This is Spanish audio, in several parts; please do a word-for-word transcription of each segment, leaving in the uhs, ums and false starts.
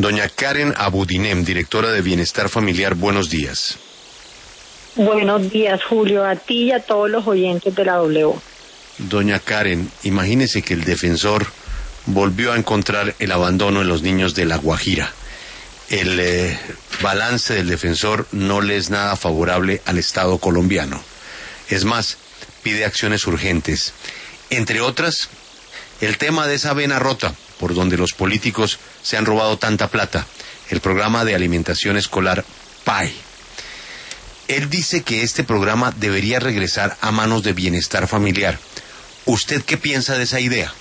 Doña Karen Abudinem, directora de Bienestar Familiar, buenos días. Buenos días, Julio, a ti y a todos los oyentes de la W. Doña Karen, imagínese que el defensor volvió a encontrar el abandono de los niños de La Guajira. El eh, balance del defensor no le es nada favorable al Estado colombiano. Es más, pide acciones urgentes. Entre otras, el tema de esa vena rota por donde los políticos se han robado tanta plata, el programa de alimentación escolar P A E. Él dice que este programa debería regresar a manos de Bienestar Familiar. ¿Usted qué piensa de esa idea?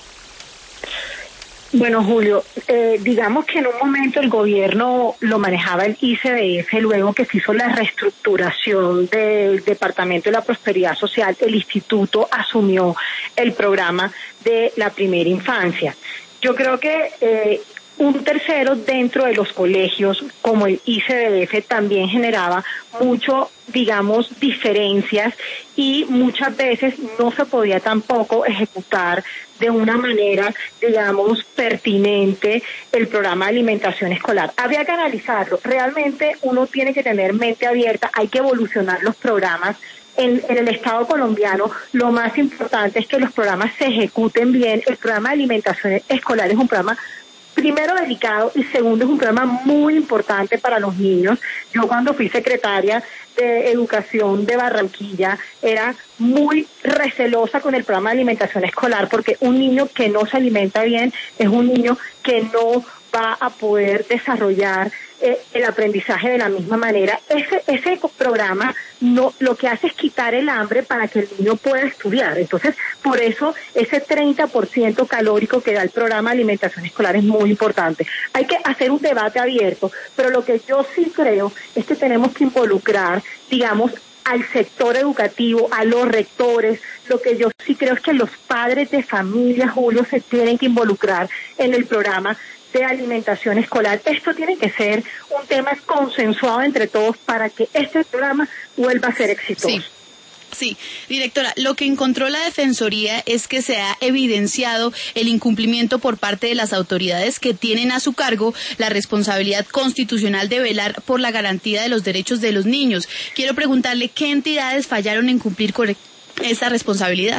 Bueno, Julio, eh, digamos que en un momento el gobierno lo manejaba el I C B F, luego que se hizo la reestructuración del Departamento de la Prosperidad Social, el instituto asumió el programa de la primera infancia. Yo creo que eh, un tercero dentro de los colegios, como el I C B F, también generaba mucho, digamos, diferencias y muchas veces no se podía tampoco ejecutar de una manera, digamos, pertinente el programa de alimentación escolar. Habría que analizarlo. Realmente uno tiene que tener mente abierta, hay que evolucionar los programas. En, en el Estado colombiano, lo más importante es que los programas se ejecuten bien. El programa de alimentación escolar es un programa primero delicado y segundo es un programa muy importante para los niños. Yo cuando fui secretaria de Educación de Barranquilla era muy recelosa con el programa de alimentación escolar porque un niño que no se alimenta bien es un niño que no va a poder desarrollar eh, el aprendizaje de la misma manera. Ese ese programa no lo que hace es quitar el hambre para que el niño pueda estudiar. Entonces, por eso ese treinta por ciento calórico que da el programa de alimentación escolar es muy importante. Hay que hacer un debate abierto, pero lo que yo sí creo es que tenemos que involucrar, digamos, al sector educativo, a los rectores. Lo que yo sí creo es que los padres de familia, Julio, se tienen que involucrar en el programa de alimentación escolar. Esto tiene que ser un tema consensuado entre todos para que este programa vuelva a ser exitoso. Sí. Sí, directora, lo que encontró la Defensoría es que se ha evidenciado el incumplimiento por parte de las autoridades que tienen a su cargo la responsabilidad constitucional de velar por la garantía de los derechos de los niños. Quiero preguntarle qué entidades fallaron en cumplir con esta responsabilidad.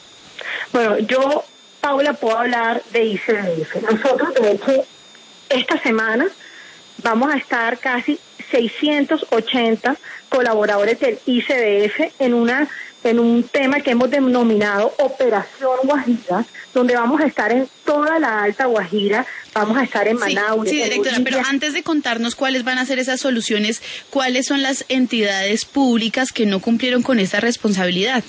Bueno, yo, Paula, puedo hablar de I C B F. Nosotros, de hecho, esta semana vamos a estar casi seiscientos ochenta colaboradores del I C B F en una en un tema que hemos denominado Operación Guajira, donde vamos a estar en toda la Alta Guajira, vamos a estar en Manaure. Sí, sí, directora, pero antes de contarnos cuáles van a ser esas soluciones, ¿cuáles son las entidades públicas que no cumplieron con esta responsabilidad?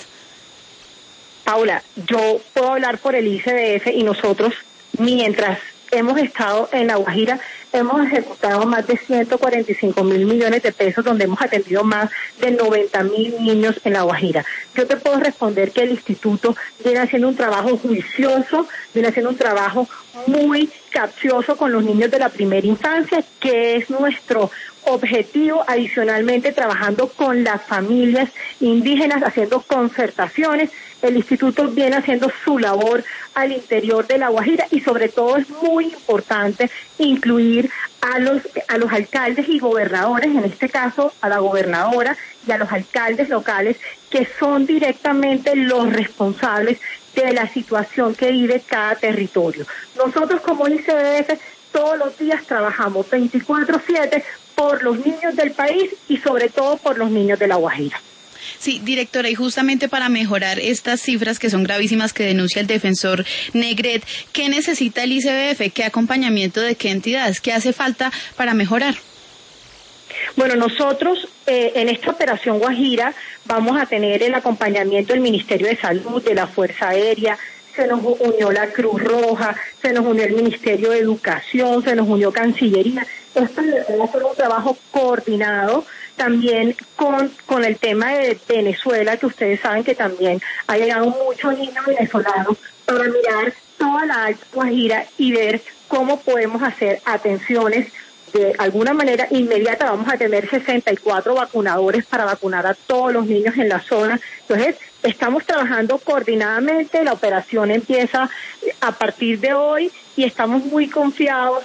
Paula, yo puedo hablar por el I C B F y nosotros, mientras hemos estado en La Guajira, hemos ejecutado más de ciento cuarenta y cinco mil millones de pesos, donde hemos atendido más de noventa mil niños en La Guajira. Yo te puedo responder que el instituto viene haciendo un trabajo juicioso, viene haciendo un trabajo muy capcioso con los niños de la primera infancia, que es nuestro objetivo, adicionalmente trabajando con las familias indígenas, haciendo concertaciones. El instituto viene haciendo su labor al interior de La Guajira y sobre todo es muy importante incluir a los a los alcaldes y gobernadores, en este caso a la gobernadora y a los alcaldes locales, que son directamente los responsables de la situación que vive cada territorio. Nosotros como I C B F todos los días trabajamos veinticuatro siete por los niños del país y sobre todo por los niños de La Guajira. Sí, directora, y justamente para mejorar estas cifras que son gravísimas que denuncia el defensor Negret, ¿qué necesita el I C B F? ¿Qué acompañamiento de qué entidades? ¿Qué hace falta para mejorar? Bueno, nosotros eh, en esta operación Guajira vamos a tener el acompañamiento del Ministerio de Salud, de la Fuerza Aérea, se nos unió la Cruz Roja, se nos unió el Ministerio de Educación, se nos unió Cancillería. Esto debe ser un trabajo coordinado también con, con el tema de Venezuela, que ustedes saben que también ha llegado muchos niños venezolanos, para mirar toda la Alta Guajira y ver cómo podemos hacer atenciones de alguna manera inmediata. Vamos a tener sesenta y cuatro vacunadores para vacunar a todos los niños en la zona. Entonces, estamos trabajando coordinadamente, la operación empieza a partir de hoy y estamos muy confiados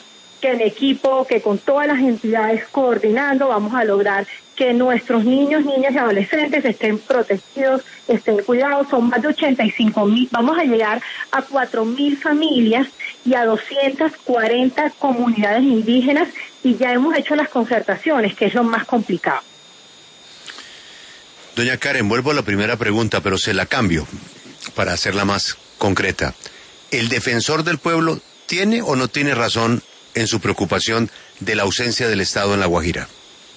que en equipo, que con todas las entidades coordinando, vamos a lograr que nuestros niños, niñas y adolescentes estén protegidos, estén cuidados. Son más de ochenta y cinco mil, vamos a llegar a cuatro mil familias y a doscientas cuarenta comunidades indígenas, y ya hemos hecho las concertaciones, que es lo más complicado. Doña Karen, vuelvo a la primera pregunta, pero se la cambio para hacerla más concreta. ¿El defensor del pueblo tiene o no tiene razón en su preocupación de la ausencia del Estado en La Guajira?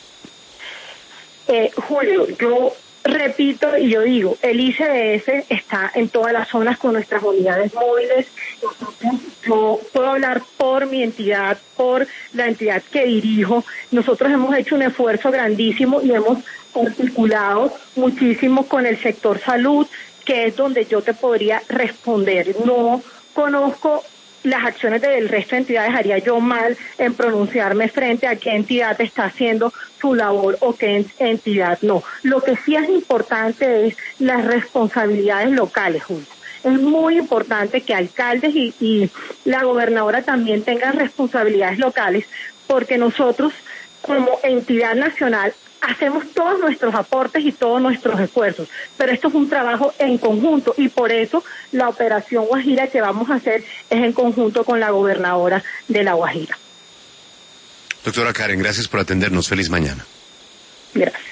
Eh, Julio, yo repito y yo digo, el I C D S está en todas las zonas con nuestras unidades móviles. Yo puedo hablar por mi entidad, por la entidad que dirijo. Nosotros hemos hecho un esfuerzo grandísimo y hemos articulado muchísimo con el sector salud, que es donde yo te podría responder. No conozco las acciones del resto de entidades, haría yo mal en pronunciarme frente a qué entidad está haciendo su labor o qué entidad no. Lo que sí es importante es las responsabilidades locales, Julio. Es muy importante que alcaldes y, y la gobernadora también tengan responsabilidades locales, porque nosotros como entidad nacional hacemos todos nuestros aportes y todos nuestros esfuerzos, pero esto es un trabajo en conjunto, y por eso la operación Guajira que vamos a hacer es en conjunto con la gobernadora de La Guajira. Doctora Karen, gracias por atendernos. Feliz mañana. Gracias.